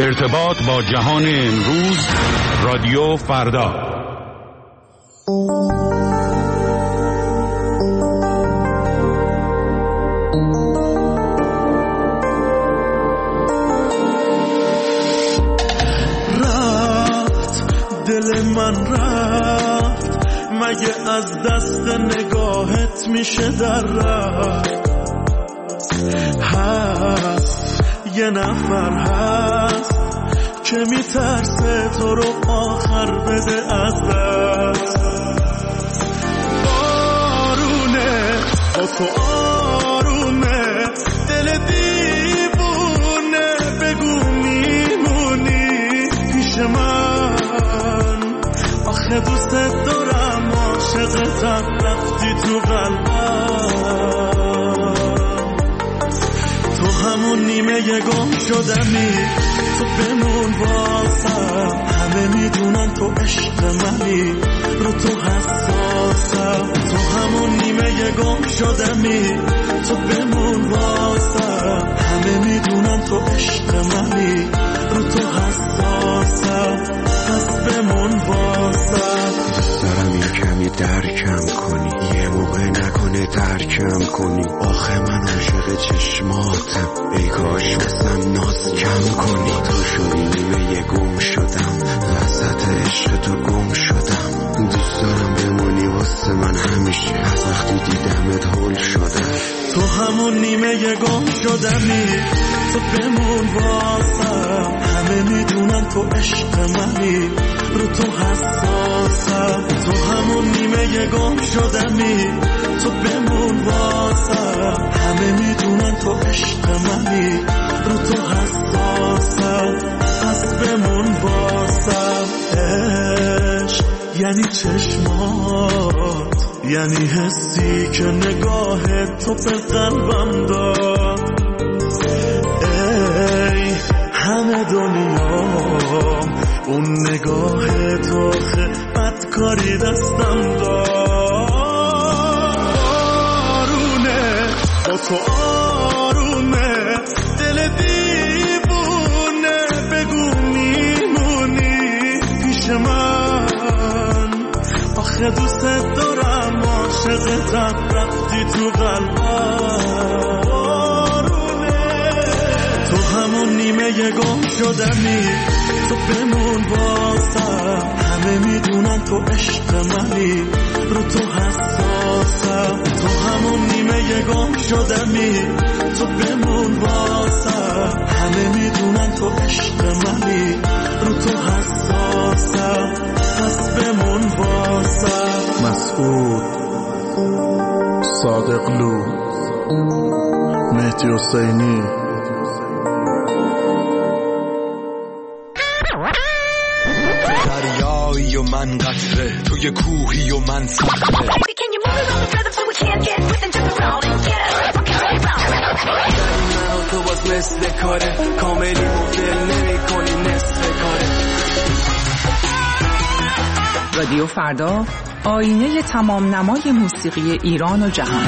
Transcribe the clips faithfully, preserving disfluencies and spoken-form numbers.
ارتباط با جهان امروز، رادیو فردا. رفت دل من رفت، مگه از دست نگاهت میشه در رفت؟ هست یه نفر هست که میترسه تو رو آخر بده از دست. بارونه با تو آرومه، دل دیوونه، بگو میمونی پیش من. آخه دوست دارم، عاشقتم، رفتی تو قلبم. تو همون نیمه گم شدمی، تو بمون واسم. همه میدونن تو عشق منی، رو تو حساسم. تو همون نیمه گم شدمی، تو بمون واسم. همه میدونن تو عشق منی، رو تو حساسم. پس بمون واسم. دوست دارم این کمی درکم کنی، یه موقع نکنه ترکم کنی. آخه من عاشق چشماتم، ای کاش واسم ناز کم کنی. تو شدی نیمه گم شدم، وسط عشق تو گم شدم. دوست دارم بمونی واسه من همیشه، از وقتی دیدمت هول شدم. تو همون نیمه گم شدمی، تو بمون واسم. همه میدونن تو عشق منی، رو تو حساسم. تو همون نیمه گم شدمی، تو بمون واسم. همه میدونن تو عشق منی، رو تو حساسم. پس بمون واسم. عشق یعنی چشمات، یعنی حسی که نگاه تو به قلبم داد. ای همه دنیام، اون نگاه تو بدکاری دستم داد. بارونه با تو آرومه، دل دیوونه، بگو میمونی پیش من. آخه دوست دارم، عاشقتم، رفتی تو قلبم. تو همون نیمه گم شدمی، تو بمون واسم. همه میدونن تو عشق منی، رو تو حساسم. تو همون نیمه گم شدمی، تو بمون واسم. همه میدونن تو عشق منی، رو تو حساسم. پس بمون واسم. مسعود، صادقلو، مهدی حسینی. دریایی و من قطره، توی کوهی و من صخره. من و تو باز مثل کاره، کاملی و دل نمی کنی نصف کاره. رادیو فردا، آینه تمام نمای موسیقی ایران و جهان.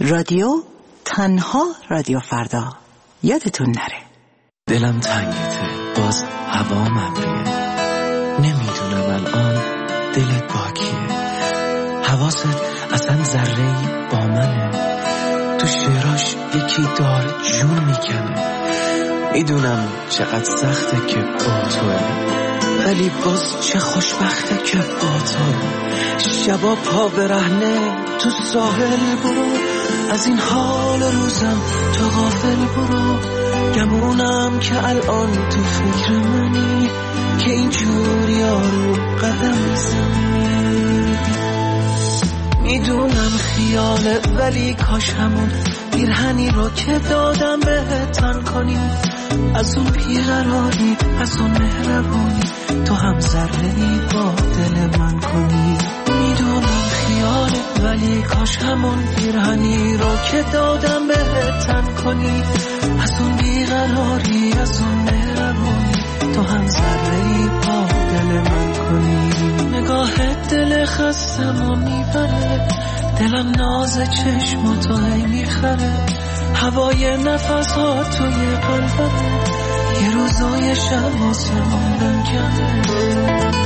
رادیو تنها رادیو فردا. یادتون نره. دلم تنگته، باز هوا مبریه، نمیدونم الان دلت با کیه. حواست اصلا ذره‌ای با منه، تو شعراش یکی داره جون میکنه. میدونم چقدر سخته که با توه، ولی باز چه خوشبخته که با توه. شبا پا برهنه تو ساحل برو، از این حال روزم تو غافل برو. گمونم که الان تو فکر منی، که اینجور یارو قدم میزنی. میدونم خیاله ولی کاش همون پیرهنی رو که دادم بهت تن کنی. از اون بیقراری، از اون مهربونی، تو هم ذره‌ای با دل من کنی. میدونم خیاله ولی کاش همون پیرهنی رو که دادم بهت تن کنی. از اون بیقراری، از اون مهربونی، تو هم ذره‌ای با دل من کنی. نگاهت دل خستمو میبره، دلم ناز چشماتو هی میخره. هوای نفس ها توی قلبمه، یه روزای شب واسه موندن کمه.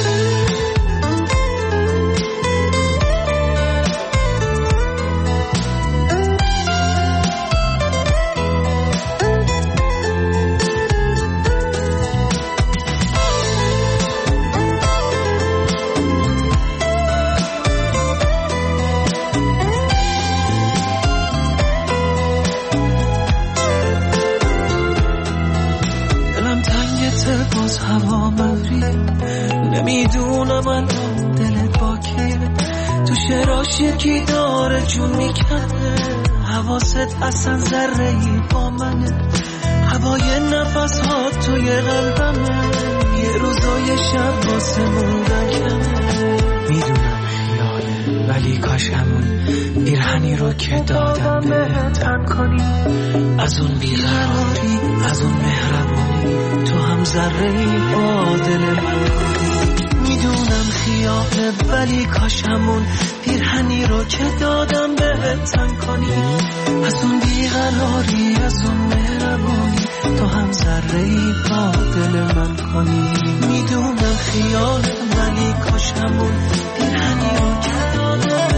هوا مبریه، نمیدونم الان دلت با کیه. تو شعراش یکی داره جون میکنه، حواست اصلا ذره‌ای با منه. هوای نفس ها توی قلبمه، یه روزای شب واسه موندن کمه. میدونم خیاله ولی کاش همون پیرهنی رو که دادم بهت تن کنی. از اون بیقراری، از اون مهربونی، تو هم ذره‌ای با دل من کنی. میدونم خیاله ولی کاش همون پیرهنی رو که دادم بهت تن کنی. از اون بیقراری، از اون مهربونی، تو هم ذره‌ای با دل من کنی. میدونم خیاله ولی کاش همون پیرهنی رو که دادم.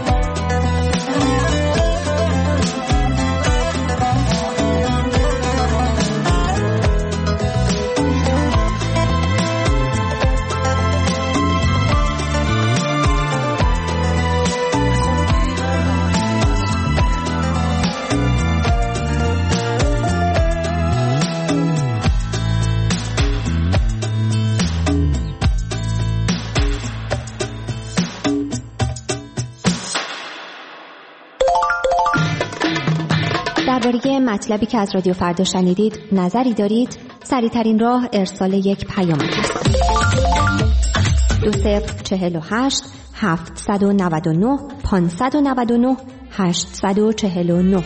درباره مطلبی که از رادیو فردا شنیدید نظری دارید؟ سریع‌ترین راه ارسال یک پیام است. دو صفر چهل و هشت هفتصد و نود و نه پانصد و نود و نه هشتصد و چهل و نه.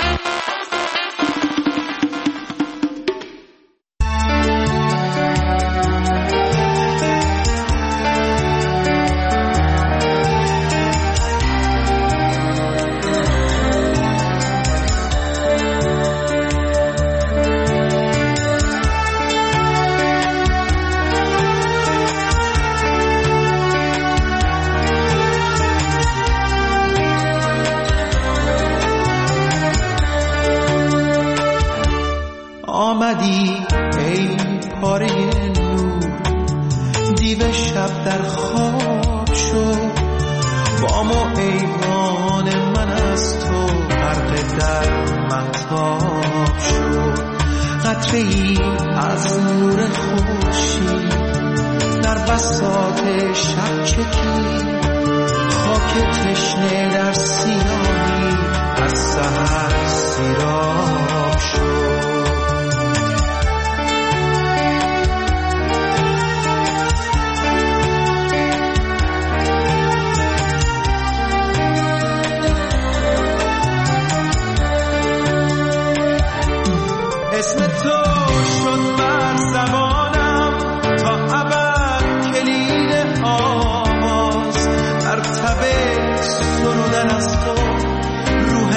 آمدی ای پاره نور، دیو شب در خواب شد. بام و ایوان من از تو غرق در مهتاب شد. قطره ای از نور خورشید در بساط شب چکید. خاک تشنه در سیاهی از سحر سیراب شد. اسم تو شد بر زبانم تا ابد کلید آواز. مرتبه سرودن از تو روح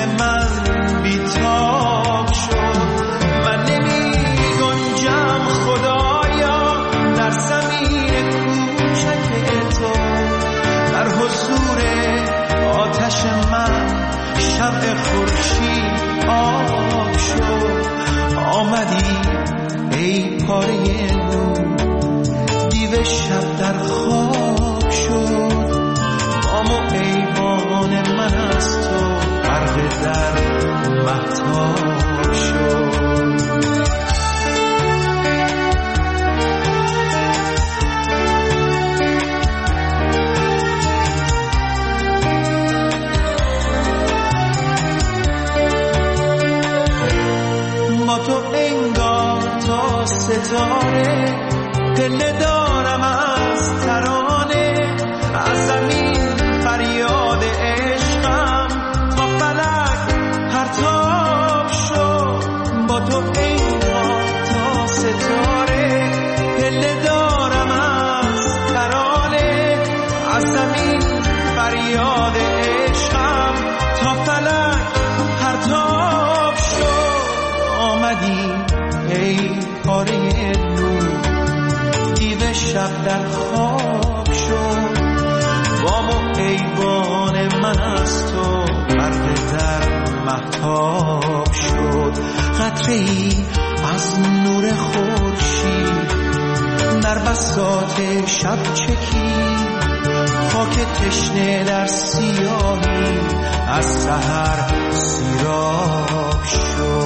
شمع خورشید آب شد. آمدی ای پاره نور، دیو شب در خواب شد. بام و ایوان من از تو غرق در مهتاب شد. با تو انگار تا ستاره پله دارم از ترانه، از زمین فریاد عشقم تا فلک پرتاب شد. با تو انگار تا ستاره پله دارم از ترانه، از زمین فریاد عشقم تا فلک پرتاب شد. آمدی ای پاره نور، دیو شب در خواب شد. بام و ایوان من از تو غرق در مهتاب شد. قطره ای از نور خورشید در بساط شب چکید، خاک تشنه در سیاهی از سحر سیراب شد.